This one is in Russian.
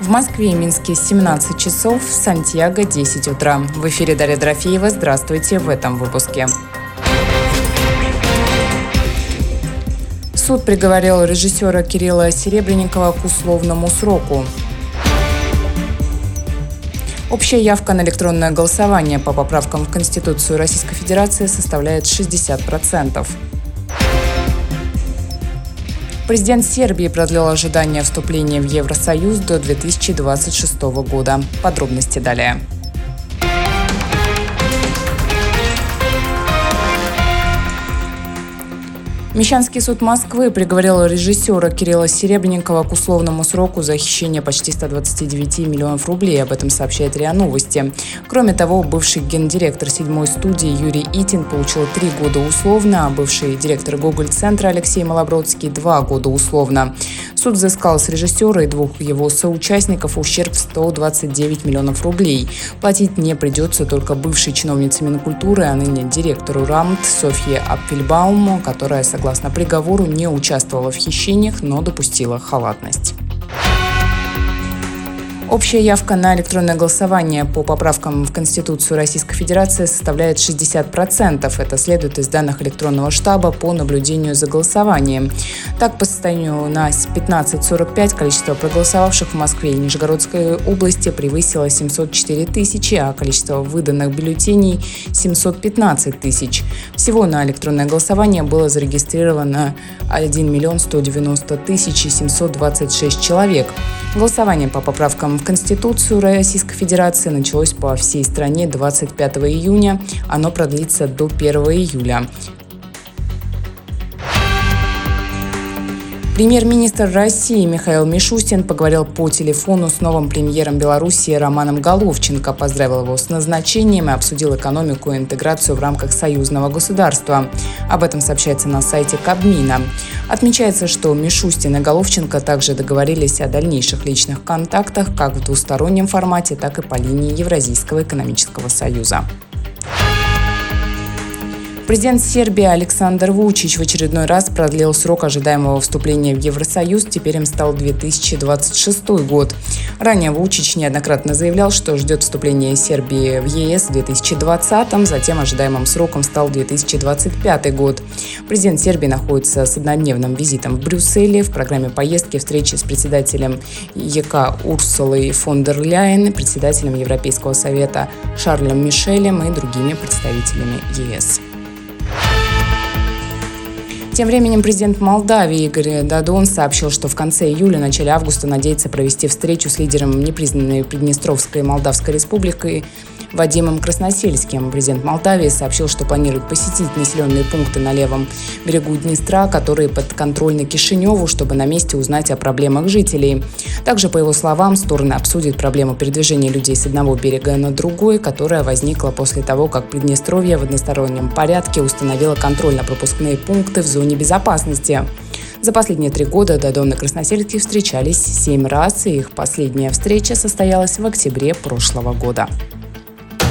В Москве и Минске 17 часов, в Сантьяго 10 утра. В эфире Дарья Дорофеева. Здравствуйте в этом выпуске. Суд приговорил режиссера Кирилла Серебренникова к условному сроку. Общая явка на электронное голосование по поправкам в Конституцию Российской Федерации составляет 60%. Президент Сербии продлил ожидание вступления в Евросоюз до 2026 года. Подробности далее. Мещанский суд Москвы приговорил режиссера Кирилла Серебренникова к условному сроку за хищение почти 129 миллионов рублей. Об этом сообщает РИА Новости. Кроме того, бывший гендиректор 7-й студии Юрий Итин получил 3 года условно, а бывший директор Гоголь-центра Алексей Малобродский – 2 года условно. Суд взыскал с режиссера и 2 его соучастников ущерб в 129 миллионов рублей. Платить не придется только бывшей чиновнице Минкультуры, а ныне директору РАМТ Софье Апфельбаум, которая, согласно приговору, не участвовала в хищениях, но допустила халатность. Общая явка на электронное голосование по поправкам в Конституцию Российской Федерации составляет 60%. Это следует из данных электронного штаба по наблюдению за голосованием. Так, по состоянию на 15:45 количество проголосовавших в Москве и Нижегородской области превысило 704 тысячи, а количество выданных бюллетеней – 715 тысяч. Всего на электронное голосование было зарегистрировано 1 190 726 человек. Голосование по поправкам в Конституцию Российской Федерации началось по всей стране 25 июня. Оно продлится до 1 июля. Премьер-министр России Михаил Мишустин поговорил по телефону с новым премьером Белоруссии Романом Головченко, поздравил его с назначением и обсудил экономику и интеграцию в рамках союзного государства. Об этом сообщается на сайте Кабмина. Отмечается, что Мишустин и Головченко также договорились о дальнейших личных контактах как в двустороннем формате, так и по линии Евразийского экономического союза. Президент Сербии Александр Вучич в очередной раз продлил срок ожидаемого вступления в Евросоюз, теперь им стал 2026 год. Ранее Вучич неоднократно заявлял, что ждет вступления Сербии в ЕС в 2020-м, затем ожидаемым сроком стал 2025 год. Президент Сербии находится с однодневным визитом в Брюсселе. В программе поездки встречи с председателем ЕК Урсулой фон дер Ляйен, председателем Европейского совета Шарлем Мишелем и другими представителями ЕС. Тем временем президент Молдавии Игорь Додон сообщил, что в конце июля-начале августа надеется провести встречу с лидером непризнанной Приднестровской Молдавской республики Вадимом Красносельским. Президент Молдавии сообщил, что планирует посетить населенные пункты на левом берегу Днестра, которые подконтрольны Кишиневу, чтобы на месте узнать о проблемах жителей. Также, по его словам, стороны обсудят проблему передвижения людей с одного берега на другой, которая возникла после того, как Приднестровье в одностороннем порядке установило контрольно-пропускные пункты в зоне безопасности. За последние 3 года Додон и Красносельский встречались 7 раз, и их последняя встреча состоялась в октябре прошлого года.